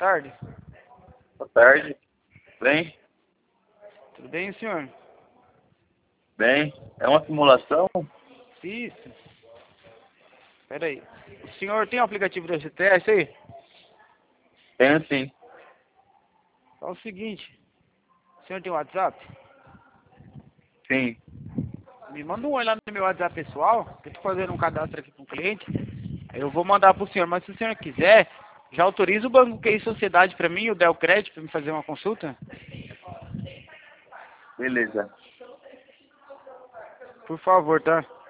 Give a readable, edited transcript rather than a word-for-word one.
tarde. Boa tarde. Bem? Tudo bem, senhor? Bem. É uma simulação? Isso. Espera aí. O senhor tem o aplicativo do FTS aí? Tenho sim. É o seguinte. O senhor tem WhatsApp? Sim. Me manda um oi lá no meu WhatsApp pessoal, que eu tô fazendo um cadastro aqui com o cliente. Aí eu vou mandar pro senhor, mas se o senhor quiser, já autoriza o Banco QI Sociedade pra mim, o Del Crédito, pra me fazer uma consulta? Beleza. Por favor, tá?